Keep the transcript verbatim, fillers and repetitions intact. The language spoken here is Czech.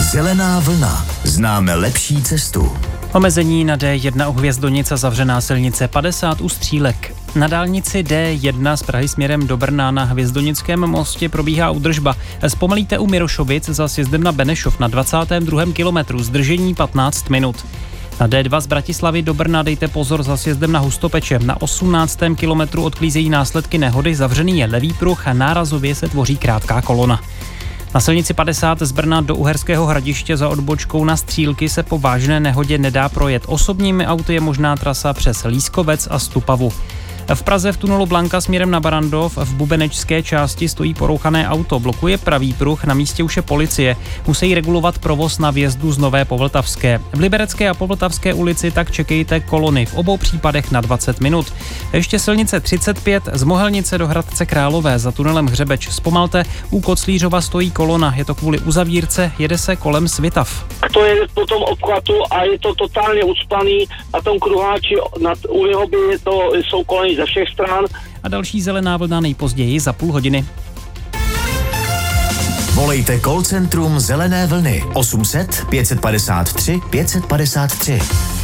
Zelená vlna. Známe lepší cestu. Omezení na D jedna u Hvězdonic a zavřená silnice padesát u Střílek. Na dálnici D jedna z Prahy směrem do Brna na Hvězdonickém mostě probíhá údržba. Zpomalíte u Mirošovic za sjezdem na Benešov na dvacátém druhém kilometru, zdržení patnáct minut. Na D dva z Bratislavy do Brna dejte pozor za sjezdem na Hustopeče. Na osmnáctém kilometru odklízejí následky nehody, zavřený je levý pruh a nárazově se tvoří krátká kolona. Na silnici padesát z Brna do Uherského Hradiště za odbočkou na Střílky se po vážné nehodě nedá projet. Osobními auty je možná trasa přes Lískovec a Stupavu. V Praze v tunelu Blanka směrem na Barandov v bubenečské části stojí porouchané auto, blokuje pravý pruh, na místě už je policie. Musí regulovat provoz na vjezdu z Nové Povltavské. V Liberecké a Povltavské ulici tak čekejte kolony, v obou případech na dvacet minut. Ještě silnice třicet pět z Mohelnice do Hradce Králové za tunelem Hřebeč. Zpomalte, u Koclířova stojí kolona, je to kvůli uzavírce, jede se kolem Svitav. To je po tom obchvatu a je to totálně ucpaný na tom kruháči, nad, u jeho by je to, jsou kolony ze všech stran. A další zelená vlna nejpozději za půl hodiny. Volejte call centrum Zelené vlny osm set pět set padesát tři pět set padesát tři.